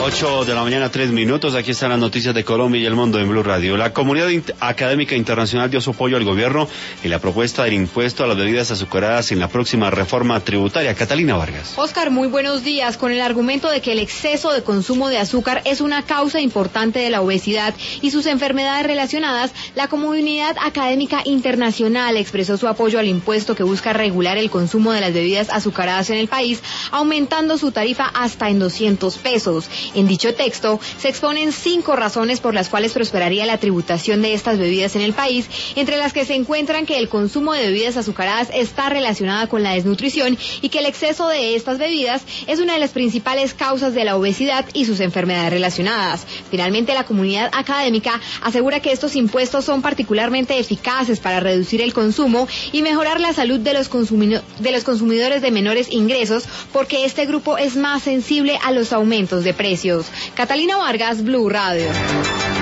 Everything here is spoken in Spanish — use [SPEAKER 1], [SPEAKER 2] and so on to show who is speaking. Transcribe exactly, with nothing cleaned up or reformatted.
[SPEAKER 1] ocho de la mañana, tres minutos. Aquí están las noticias de Colombia y el mundo en Blue Radio. La comunidad académica internacional dio su apoyo al gobierno en la propuesta del impuesto a las bebidas azucaradas en la próxima reforma tributaria. Catalina Vargas.
[SPEAKER 2] Oscar, muy buenos días. Con el argumento de que el exceso de consumo de azúcar es una causa importante de la obesidad y sus enfermedades relacionadas, la comunidad académica internacional expresó su apoyo al impuesto que busca regular el consumo de las bebidas azucaradas en el país, aumentando su tarifa hasta en doscientos pesos. En dicho texto se exponen cinco razones por las cuales prosperaría la tributación de estas bebidas en el país, entre las que se encuentran que el consumo de bebidas azucaradas está relacionada con la desnutrición y que el exceso de estas bebidas es una de las principales causas de la obesidad y sus enfermedades relacionadas. Finalmente, la comunidad académica asegura que estos impuestos son particularmente eficaces para reducir el consumo y mejorar la salud de los, consumi- de los consumidores de menores ingresos, porque este grupo es más sensible a los aumentos de precios. Catalina Vargas, Blue Radio.